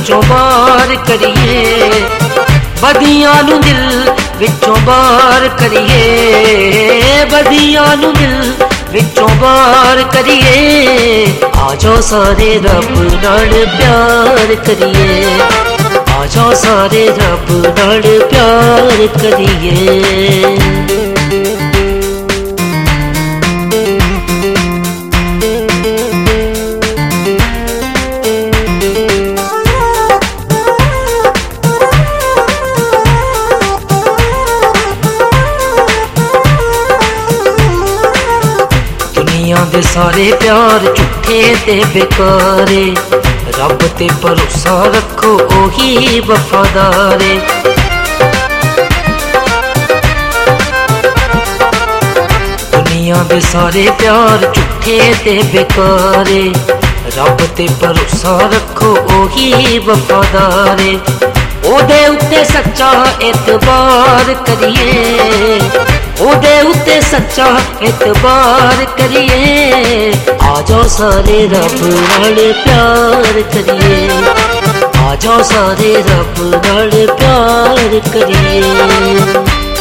विचों बाहर करिए, बदियां नू दिल विचों बाहर करिए, बदियां नू दिल विचों बाहर करिए। आ जाओ सारे रब नाल प्यार करिए, आ जाओ सारे रब नाल प्यार करिए। दे सारे प्यार झूठे ते बेकारे, रब ते भरोसा रखो ओही वफादारे। दुनिया दे सारे प्यार झूठे ते बेकारे, रब ते भरोसा रखो ओही वफादारे। ओदे उत्ते सच्चा एतबार करिए, ओदे उत्ते सच्चा एतबार करिए। आ जाओ सारे रब नाल प्यार करिए, आ जाओ सारे रब नाल प्यार करिए।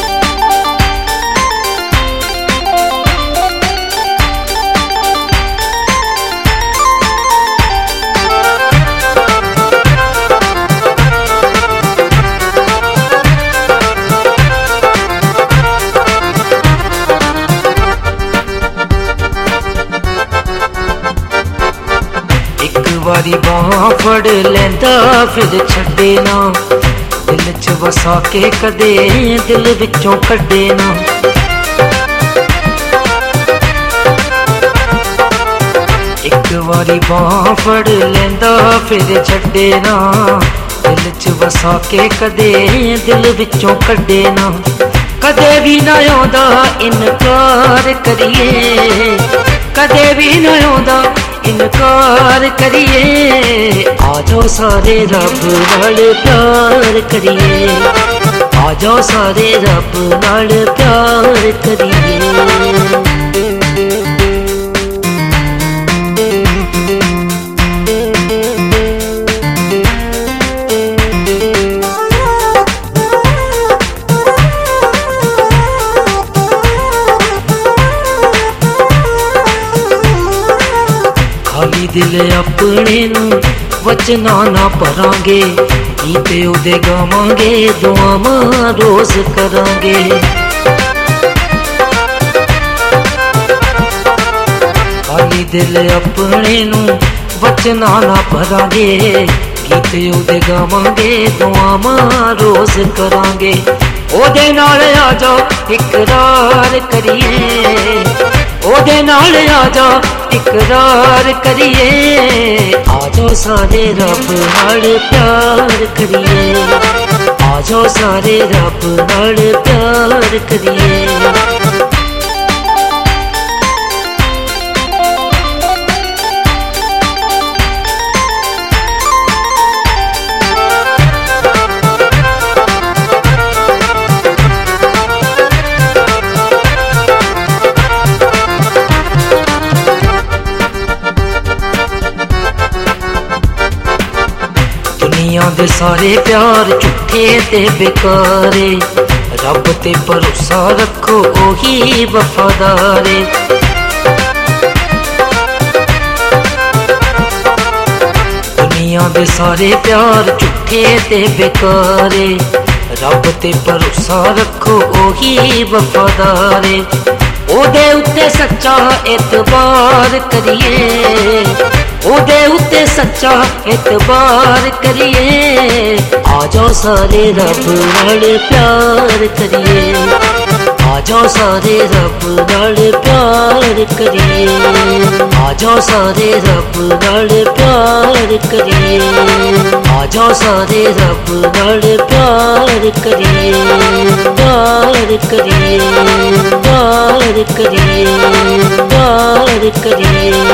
वारी बाह फड़ लेंदा फिर छड्डे ना, दिल च वसा के कदे दिल विचों कड्डे ना। एक वारी बाह फड़ लेंदा फिर छड्डे ना, दिल च वसा के कदे दिल विचों कड्डे ना। कदे भी ना आउंदा इनकार करिए, कदे भी ना आउंदा इनकार करिए। आ जाओ सारे रब नाल प्यार करिए, आ जाओ सारे रब नाल प्यार करिए। खाली दिल अपने नू वचना ना भरांगे, गीते उदे गावांगे, दुआवां रोज करांगे। खाली दिल अपने नू वचना ना भरांगे, गीते उदे गावांगे, दुआवां रोज करांगे। ओदे नाल आ जाओ इकरार करिए, ओदे नाल आ जाओ इकरार करिए। आ जाओ सारे रब नाल प्यार करिए, आ जाओ सारे रब नाल प्यार करिए। दुनिया दे सारे प्यार झूठे ते बेकारे, रब ते भरोसा रखो ओही वफादारे। दुनिया दे सारे प्यार झूठे ते बेकारे, रब ते भरोसा रखो ओही वफादारे। ओदे उत्ते सच्चा एतबार करिए, ओदे उत्ते सच्चा एतबार करिए। आ जाओ सारे रब नाल प्यार करिए, आ जाओ सारे रब नाल प्यार करिए, आ जाओ सारे रब नाल प्यार करिए, आ जाओ सारे रब नाल प्यार करिए, प्यार करिए, प्यार करिए, प्यार करिए।